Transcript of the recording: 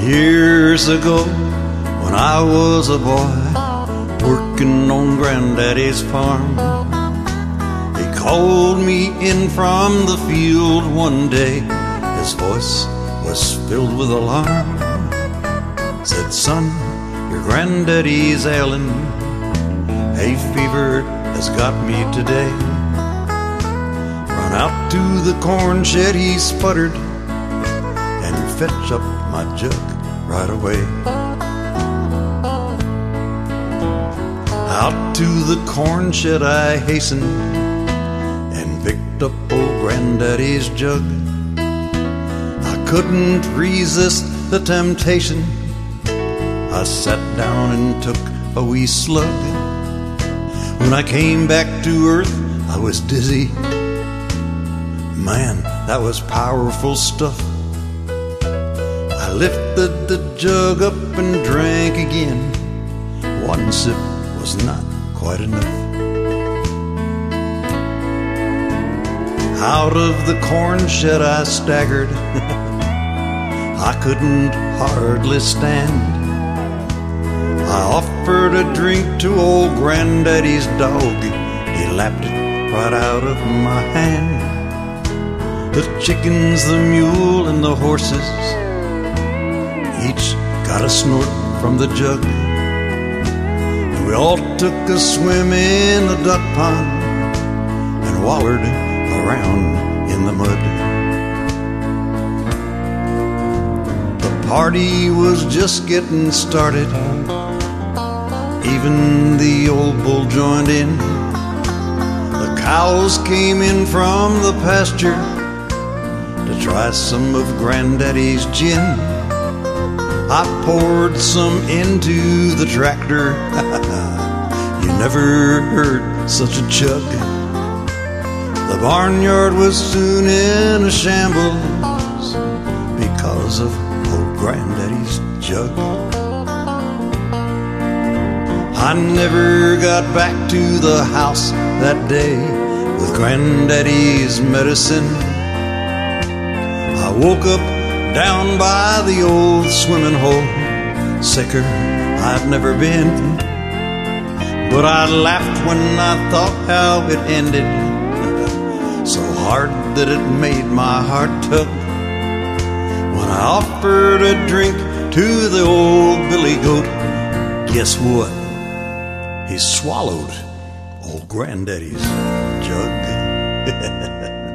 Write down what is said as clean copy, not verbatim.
Years ago, when I was a boy, working on Granddaddy's farm, he called me in from the field one day. His voice was filled with alarm. Said, son, your Granddaddy's ailing. Hay fever has got me today. Run out to the corn shed, he sputtered, and fetch up my jug right away. Out to the corn shed I hastened and picked up old Granddaddy's jug. I couldn't resist the temptation. I sat down and took a wee slug. When I came back to earth, I was dizzy. Man, that was powerful stuff. I lifted the jug up and drank again. One sip was not quite enough. Out of the corn shed I staggered. I couldn't hardly stand. I offered a drink to old Granddaddy's dog. He lapped it right out of my hand. The chickens, the mule, and the horses each got a snort from the jug. And we all took a swim in the duck pond and wallered around in the mud. The party was just getting started. Even the old bull joined in. The cows came in from the pasture to try some of Granddaddy's gin. I poured some into the tractor. You never heard such a chug. The barnyard was soon in a shambles because of old Granddaddy's jug. I never got back to the house that day with Granddaddy's medicine. I woke up down by the old swimming hole, sicker I'd never been. But I laughed when I thought how it ended, so hard that it made my heart tug. When I offered a drink to the old billy goat, guess what? He swallowed old Granddaddy's jug.